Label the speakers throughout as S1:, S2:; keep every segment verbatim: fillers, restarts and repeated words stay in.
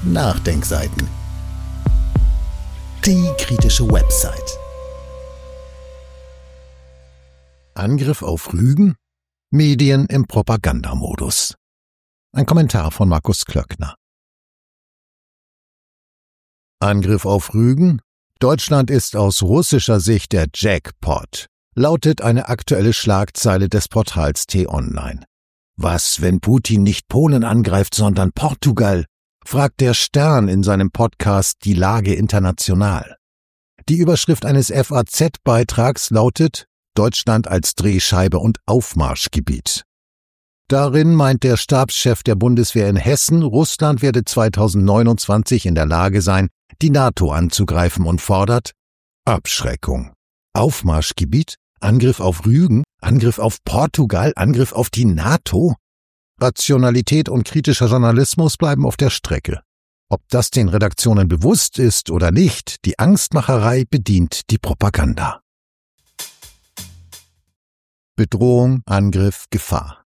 S1: Nachdenkseiten. Die kritische Website. Angriff auf Rügen? Medien im Propagandamodus. Ein Kommentar von Markus Klöckner. Angriff auf Rügen? Deutschland ist aus russischer Sicht der Jackpot, lautet eine aktuelle Schlagzeile des Portals T-Online. Was, wenn Putin nicht Polen angreift, sondern Portugal? Fragt der Stern in seinem Podcast Die Lage international. Die Überschrift eines F A Z-Beitrags lautet Deutschland als Drehscheibe und Aufmarschgebiet. Darin meint der Stabschef der Bundeswehr in Hessen, Russland werde zweitausendneunundzwanzig in der Lage sein, die NATO anzugreifen und fordert Abschreckung. Aufmarschgebiet? Angriff auf Rügen? Angriff auf Portugal? Angriff auf die NATO? Rationalität und kritischer Journalismus bleiben auf der Strecke. Ob das den Redaktionen bewusst ist oder nicht, die Angstmacherei bedient die Propaganda. Bedrohung, Angriff, Gefahr.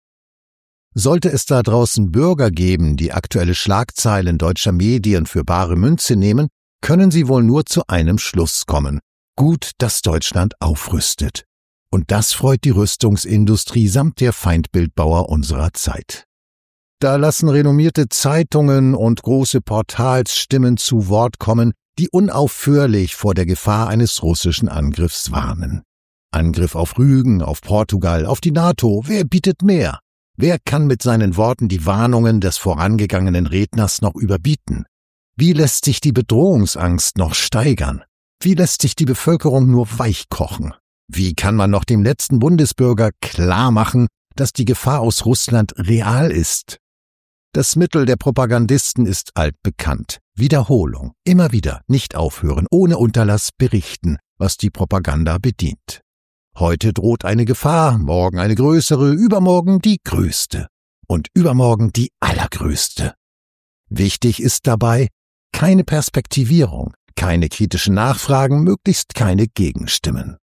S1: Sollte es da draußen Bürger geben, die aktuelle Schlagzeilen deutscher Medien für bare Münze nehmen, können sie wohl nur zu einem Schluss kommen. Gut, dass Deutschland aufrüstet. Und das freut die Rüstungsindustrie samt der Feindbildbauer unserer Zeit. Da lassen renommierte Zeitungen und große Portalsstimmen zu Wort kommen, die unaufhörlich vor der Gefahr eines russischen Angriffs warnen. Angriff auf Rügen, auf Portugal, auf die NATO, wer bietet mehr? Wer kann mit seinen Worten die Warnungen des vorangegangenen Redners noch überbieten? Wie lässt sich die Bedrohungsangst noch steigern? Wie lässt sich die Bevölkerung nur weichkochen? Wie kann man noch dem letzten Bundesbürger klar machen, dass die Gefahr aus Russland real ist? Das Mittel der Propagandisten ist altbekannt. Wiederholung, immer wieder, nicht aufhören, ohne Unterlass berichten, was die Propaganda bedient. Heute droht eine Gefahr, morgen eine größere, übermorgen die größte und übermorgen die allergrößte. Wichtig ist dabei keine Perspektivierung, keine kritischen Nachfragen, möglichst keine Gegenstimmen.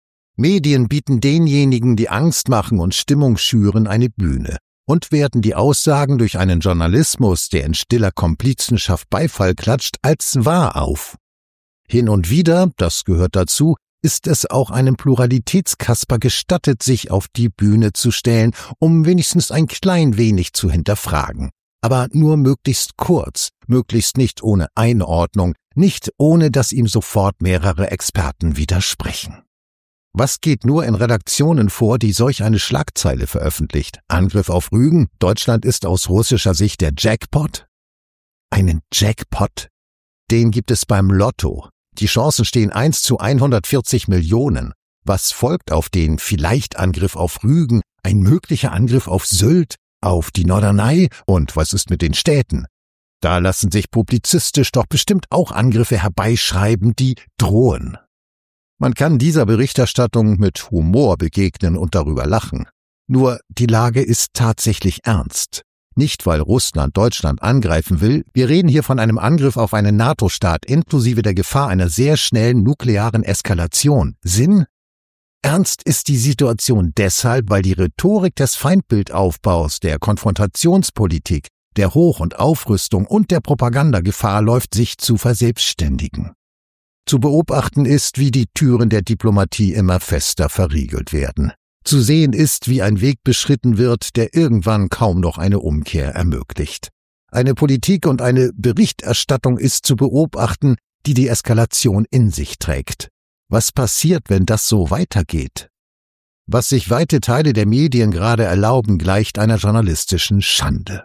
S1: Medien bieten denjenigen, die Angst machen und Stimmung schüren, eine Bühne und werten die Aussagen durch einen Journalismus, der in stiller Komplizenschaft Beifall klatscht, als wahr auf. Hin und wieder, das gehört dazu, ist es auch einem Pluralitätskasper gestattet, sich auf die Bühne zu stellen, um wenigstens ein klein wenig zu hinterfragen. Aber nur möglichst kurz, möglichst nicht ohne Einordnung, nicht ohne dass ihm sofort mehrere Experten widersprechen. Was geht nur in Redaktionen vor, die solch eine Schlagzeile veröffentlicht? Angriff auf Rügen? Deutschland ist aus russischer Sicht der Jackpot? Einen Jackpot? Den gibt es beim Lotto. Die Chancen stehen eins zu hundertvierzig Millionen. Was folgt auf den vielleicht Angriff auf Rügen, ein möglicher Angriff auf Sylt, auf die Norderney und was ist mit den Städten? Da lassen sich publizistisch doch bestimmt auch Angriffe herbeischreiben, die drohen. Man kann dieser Berichterstattung mit Humor begegnen und darüber lachen. Nur die Lage ist tatsächlich ernst. Nicht, weil Russland Deutschland angreifen will, wir reden hier von einem Angriff auf einen NATO-Staat inklusive der Gefahr einer sehr schnellen nuklearen Eskalation. Sinn? Ernst ist die Situation deshalb, weil die Rhetorik des Feindbildaufbaus, der Konfrontationspolitik, der Hoch- und Aufrüstung und der Propagandagefahr läuft, sich zu verselbstständigen. Zu beobachten ist, wie die Türen der Diplomatie immer fester verriegelt werden. Zu sehen ist, wie ein Weg beschritten wird, der irgendwann kaum noch eine Umkehr ermöglicht. Eine Politik und eine Berichterstattung ist zu beobachten, die die Eskalation in sich trägt. Was passiert, wenn das so weitergeht? Was sich weite Teile der Medien gerade erlauben, gleicht einer journalistischen Schande.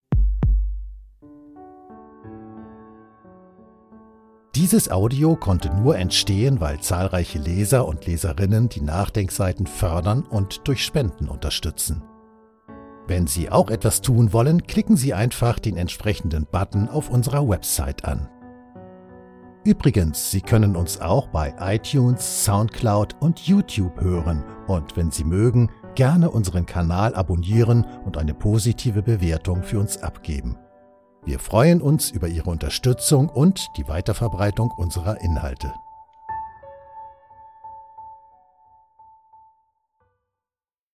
S1: Dieses Audio konnte nur entstehen, weil zahlreiche Leser und Leserinnen die Nachdenkseiten fördern und durch Spenden unterstützen. Wenn Sie auch etwas tun wollen, klicken Sie einfach den entsprechenden Button auf unserer Website an. Übrigens, Sie können uns auch bei iTunes, Soundcloud und YouTube hören und wenn Sie mögen, gerne unseren Kanal abonnieren und eine positive Bewertung für uns abgeben. Wir freuen uns über Ihre Unterstützung und die Weiterverbreitung unserer Inhalte.